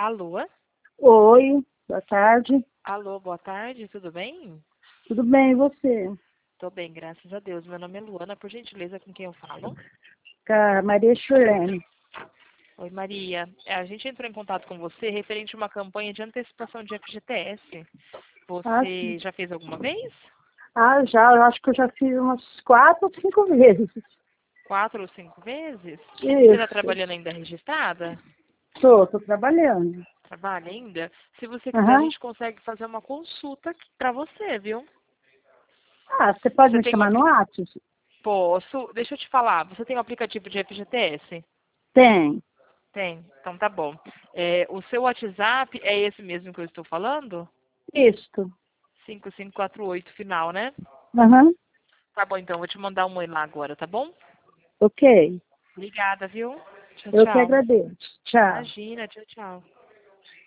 Alô? Oi, boa tarde. Alô, boa tarde, tudo bem? Tudo bem, e você? Tô bem, graças a Deus. Meu nome é Luana, por gentileza, com quem eu falo? Com a Maria Churene. Oi, Maria. A gente entrou em contato com você referente a uma campanha de antecipação de FGTS. Ah, Você sim. já fez alguma vez? Já, eu acho que eu já fiz umas 4 ou 5 vezes. 4 ou 5 vezes? Você está Isso, trabalhando ainda registrada? tô trabalhando. Trabalha ainda? Se você quiser, a Aham. gente consegue fazer uma consulta para você, viu? Ah, você pode Você me tem um chamar no aplicativo? WhatsApp? Posso. Deixa eu te falar. Você tem um aplicativo de FGTS? Tem. Tem, então tá bom. O seu WhatsApp é esse mesmo que eu estou falando? Isto. 5548 final, né? Aham. Tá bom, então, vou te mandar um oi lá agora, tá bom? Ok. Obrigada, viu? Tchau, Eu que tchau. agradeço. Tchau. Imagina, tchau, tchau.